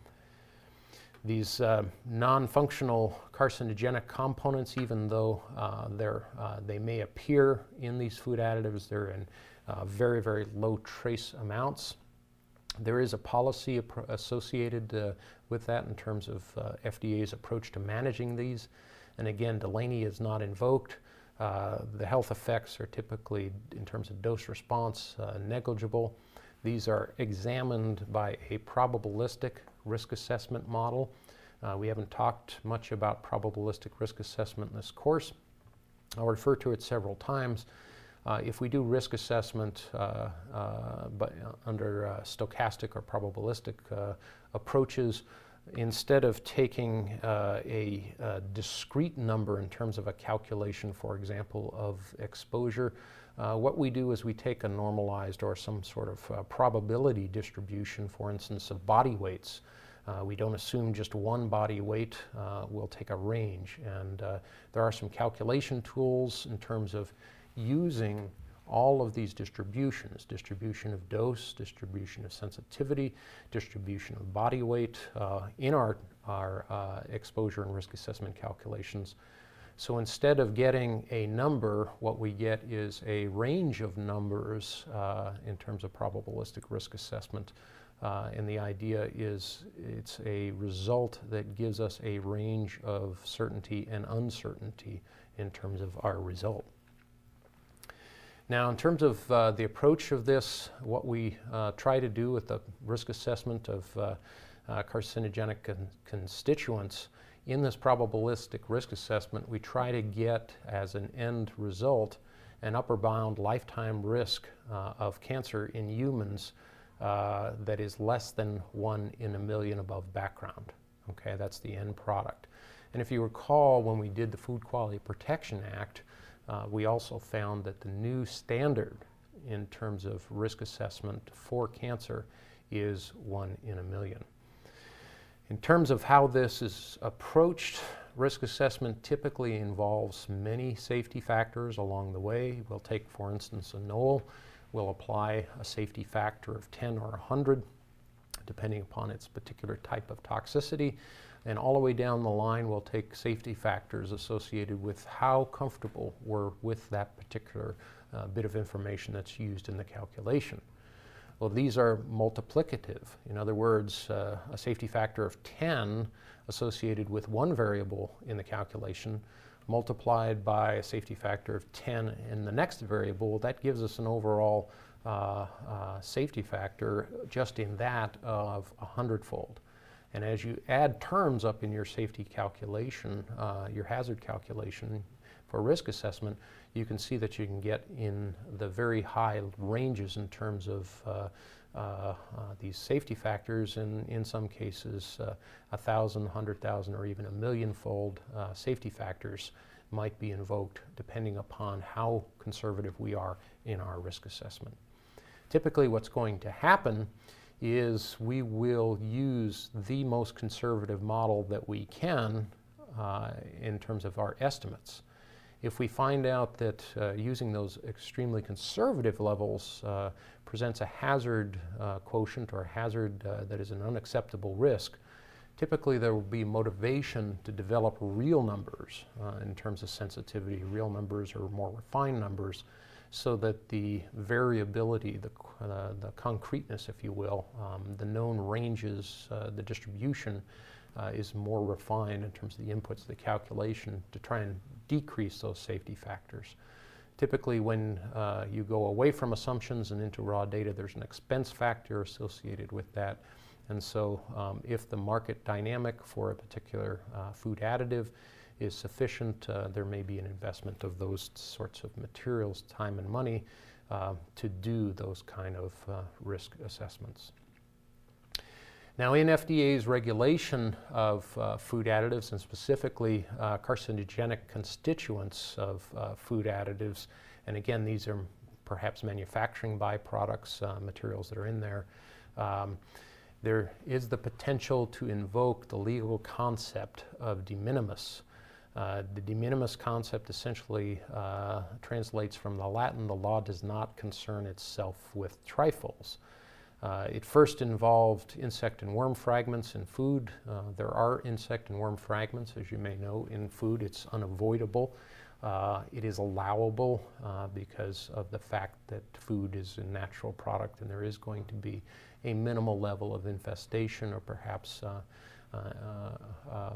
These uh, non-functional carcinogenic components, even though uh, they're, uh, they may appear in these food additives, they're in uh, very, very low trace amounts. There is a policy associated uh, with that in terms of uh, F D A's approach to managing these. And again, Delaney is not invoked. Uh, the health effects are typically, in terms of dose response, uh, negligible. These are examined by a probabilistic risk assessment model. Uh, we haven't talked much about probabilistic risk assessment in this course. I'll refer to it several times. Uh, if we do risk assessment uh, uh, but under uh, stochastic or probabilistic uh, approaches, instead of taking uh, a, a discrete number in terms of a calculation, for example, of exposure, uh, what we do is we take a normalized or some sort of uh, probability distribution, for instance, of body weights. Uh, we don't assume just one body weight. Uh, we'll take a range. And uh, there are some calculation tools in terms of using all of these distributions, distribution of dose, distribution of sensitivity, distribution of body weight uh, in our, our uh, exposure and risk assessment calculations. So instead of getting a number, what we get is a range of numbers uh, in terms of probabilistic risk assessment. Uh, and the idea is it's a result that gives us a range of certainty and uncertainty in terms of our result. Now, in terms of uh, the approach of this, what we uh, try to do with the risk assessment of uh, uh, carcinogenic con constituents, in this probabilistic risk assessment, we try to get as an end result an upper bound lifetime risk uh, of cancer in humans uh, that is less than one in a million above background. Okay, that's the end product. And if you recall, when we did the Food Quality Protection Act, Uh, we also found that the new standard in terms of risk assessment for cancer is one in a million. In terms of how this is approached, risk assessment typically involves many safety factors along the way. We'll take, for instance, a knoll. We'll apply a safety factor of ten or one hundred, depending upon its particular type of toxicity. And all the way down the line, we'll take safety factors associated with how comfortable we're with that particular uh, bit of information that's used in the calculation. Well, these are multiplicative. In other words, uh, a safety factor of ten associated with one variable in the calculation multiplied by a safety factor of ten in the next variable, that gives us an overall uh, uh, safety factor just in that of a hundredfold. And as you add terms up in your safety calculation, uh, your hazard calculation for risk assessment, you can see that you can get in the very high ranges in terms of uh, uh, uh, these safety factors, and in some cases, uh, a thousand, hundred thousand, or even a million-fold uh, safety factors might be invoked depending upon how conservative we are in our risk assessment. Typically, what's going to happen is we will use the most conservative model that we can uh, in terms of our estimates. If we find out that uh, using those extremely conservative levels uh, presents a hazard uh, quotient or a hazard uh, that is an unacceptable risk, typically there will be motivation to develop real numbers uh, in terms of sensitivity, real numbers or more refined numbers, so that the variability, the, uh, the concreteness, if you will, um, the known ranges, uh, the distribution uh, is more refined in terms of the inputs of the calculation to try and decrease those safety factors. Typically, when uh, you go away from assumptions and into raw data, there's an expense factor associated with that. And so um, if the market dynamic for a particular uh, food additive is sufficient, uh, there may be an investment of those sorts of materials, time and money, uh, to do those kind of uh, risk assessments. Now, in F D A's regulation of uh, food additives, and specifically uh, carcinogenic constituents of uh, food additives, and again, these are perhaps manufacturing byproducts, uh, materials that are in there, um, there is the potential to invoke the legal concept of de minimis. Uh, the de minimis concept essentially uh, translates from the Latin, the law does not concern itself with trifles. Uh, it first involved insect and worm fragments in food. Uh, there are insect and worm fragments, as you may know, in food. It's unavoidable. Uh, it is allowable uh, because of the fact that food is a natural product and there is going to be a minimal level of infestation or perhaps uh, uh, um,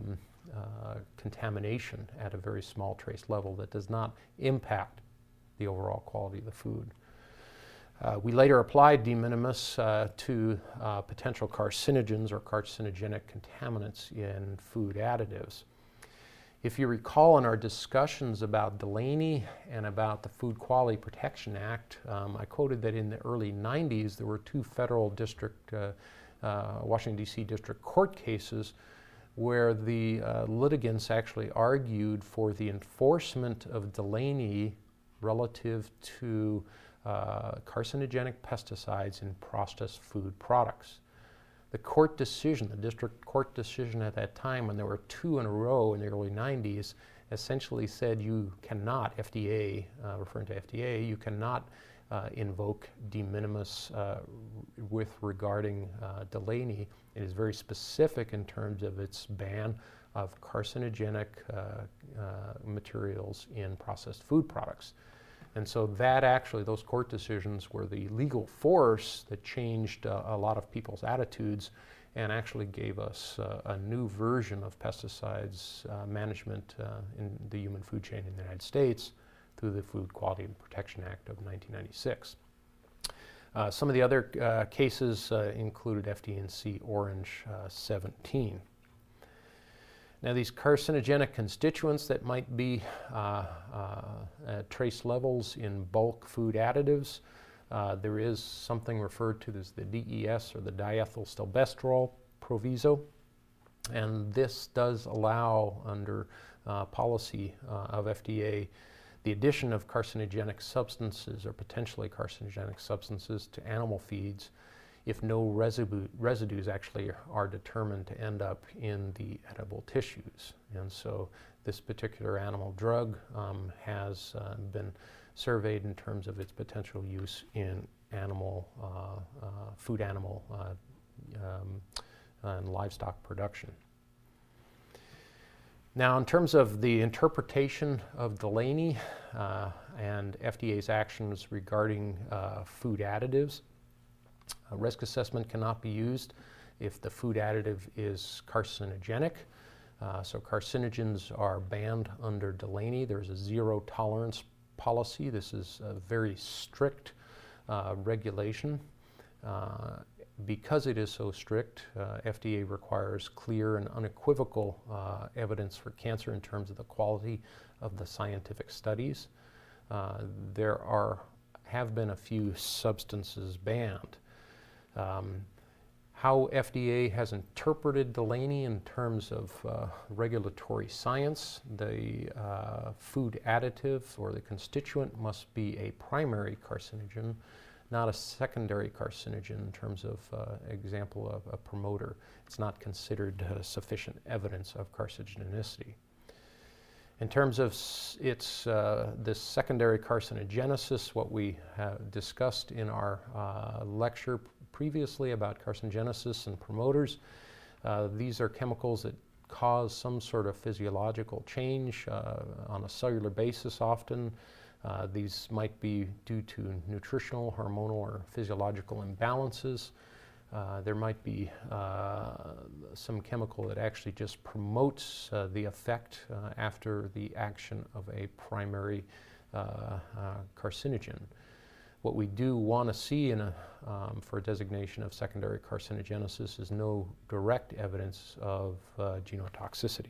uh, contamination at a very small trace level that does not impact the overall quality of the food. Uh, we later applied de minimis uh, to uh, potential carcinogens or carcinogenic contaminants in food additives. If you recall in our discussions about Delaney and about the Food Quality Protection Act, um, I quoted that in the early nineties there were two federal district, uh, uh, Washington D C district court cases where the uh, litigants actually argued for the enforcement of Delaney relative to uh, carcinogenic pesticides in processed food products. The court decision, the district court decision at that time, when there were two in a row in the early nineties, essentially said you cannot, F D A, uh, referring to F D A, you cannot uh, invoke de minimis uh, with regarding uh, Delaney. It is very specific in terms of its ban of carcinogenic uh, uh, materials in processed food products. And so that actually, those court decisions were the legal force that changed uh, a lot of people's attitudes and actually gave us uh, a new version of pesticides uh, management uh, in the human food chain in the United States through the Food Quality and Protection Act of nineteen ninety-six. Uh, some of the other uh, cases uh, included F D N C Orange uh, seventeen. Now, these carcinogenic constituents that might be uh, uh, at trace levels in bulk food additives, uh, there is something referred to as the D E S or the diethylstilbestrol proviso, and this does allow under uh, policy uh, of F D A the addition of carcinogenic substances or potentially carcinogenic substances to animal feeds if no residue, residues actually are determined to end up in the edible tissues. And so this particular animal drug um, has uh, been surveyed in terms of its potential use in animal, uh, uh, food animal uh, um, and livestock production. Now, in terms of the interpretation of Delaney uh, and F D A's actions regarding uh, food additives, a risk assessment cannot be used if the food additive is carcinogenic. Uh, so carcinogens are banned under Delaney. There's a zero tolerance policy. This is a very strict uh, regulation. Uh, because it is so strict, uh, F D A requires clear and unequivocal uh, evidence for cancer in terms of the quality of the scientific studies. Uh, there are, have been a few substances banned. Um, how F D A has interpreted Delaney in terms of uh, regulatory science, the uh, food additive or the constituent must be a primary carcinogen, not a secondary carcinogen in terms of uh, example of a promoter. It's not considered uh, sufficient evidence of carcinogenicity. In terms of its uh, this secondary carcinogenesis, what we have discussed in our uh, lecture previously about carcinogenesis and promoters, uh, these are chemicals that cause some sort of physiological change uh, on a cellular basis often. Uh, these might be due to nutritional, hormonal, or physiological imbalances. Uh, there might be uh, some chemical that actually just promotes uh, the effect uh, after the action of a primary uh, uh, carcinogen. What we do want to see in a, um, for a designation of secondary carcinogenesis is no direct evidence of uh, genotoxicity.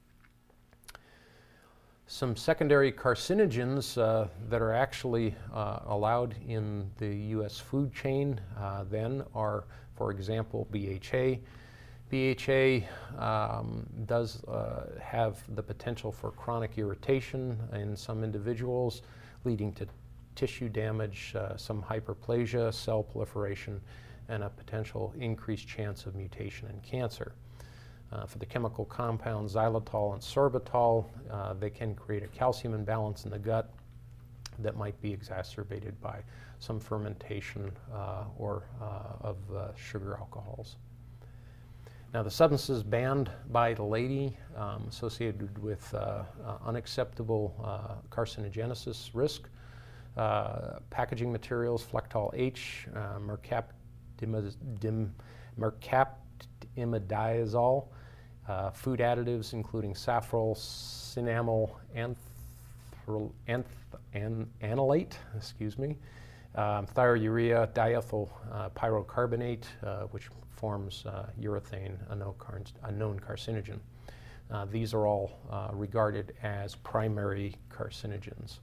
Some secondary carcinogens uh, that are actually uh, allowed in the U S food chain uh, then are, for example, B H A. B H A um, does uh, have the potential for chronic irritation in some individuals, leading to tissue damage, uh, some hyperplasia, cell proliferation, and a potential increased chance of mutation and cancer. Uh, for the chemical compounds xylitol and sorbitol, uh, they can create a calcium imbalance in the gut that might be exacerbated by some fermentation uh, or uh, of uh, sugar alcohols. Now, the substances banned by the lady um, associated with uh, uh, unacceptable uh, carcinogenesis risk, uh, packaging materials, Flectol H, uh, mercaptimidazole, Uh, food additives including safrole, cinnamyl, anthrol, anth, an, anilate, excuse me, um, thiourea, diethyl uh, pyrocarbonate, uh, which forms uh, urethane, a, no car a known carcinogen. Uh, these are all uh, regarded as primary carcinogens.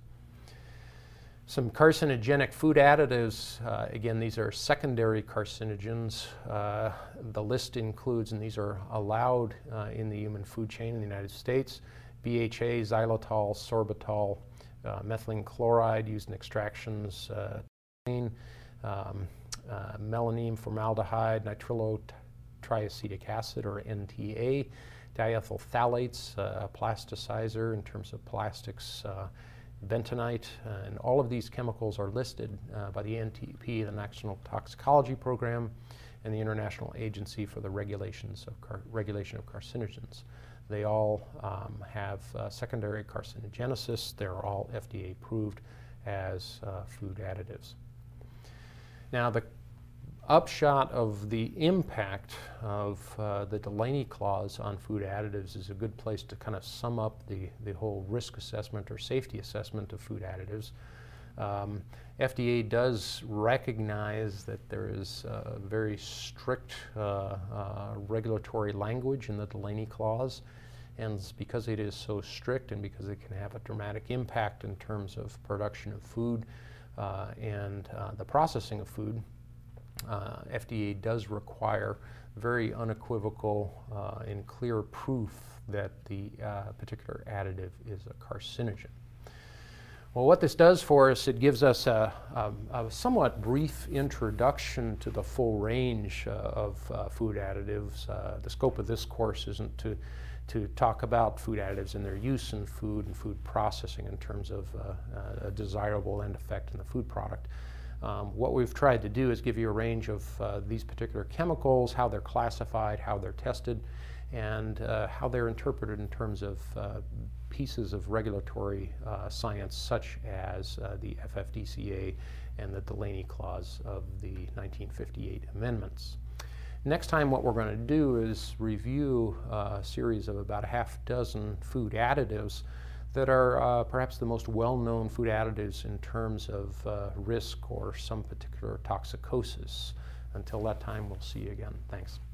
Some carcinogenic food additives, uh, again, these are secondary carcinogens. Uh, the list includes, and these are allowed uh, in the human food chain in the United States, B H A, xylitol, sorbitol, uh, methylene chloride used in extractions, uh, um, uh, melamine, formaldehyde, nitrilo-triacetic acid, or N T A, diethyl phthalates, uh, a plasticizer in terms of plastics, uh, bentonite, uh, and all of these chemicals are listed uh, by the N T P, the National Toxicology Program, and the International Agency for the Regulations of Car Regulation of Carcinogens. They all um, have uh, secondary carcinogenesis. They're all F D A approved as uh, food additives. Now, the upshot of the impact of uh, the Delaney Clause on food additives is a good place to kind of sum up the, the whole risk assessment or safety assessment of food additives. Um, F D A does recognize that there is uh, very strict uh, uh, regulatory language in the Delaney Clause, and because it is so strict and because it can have a dramatic impact in terms of production of food uh, and uh, the processing of food, Uh, F D A does require very unequivocal uh, and clear proof that the uh, particular additive is a carcinogen. Well, what this does for us, it gives us a, a, a somewhat brief introduction to the full range uh, of uh, food additives. Uh, the scope of this course isn't to, to talk about food additives and their use in food and food processing in terms of uh, a desirable end effect in the food product. Um, what we've tried to do is give you a range of uh, these particular chemicals, how they're classified, how they're tested, and uh, how they're interpreted in terms of uh, pieces of regulatory uh, science such as uh, the F F D C A and the Delaney Clause of the nineteen fifty-eight amendments. Next time what we're going to do is review uh, a series of about a half dozen food additives that are uh, perhaps the most well-known food additives in terms of uh, risk or some particular toxicosis. Until that time, we'll see you again. Thanks.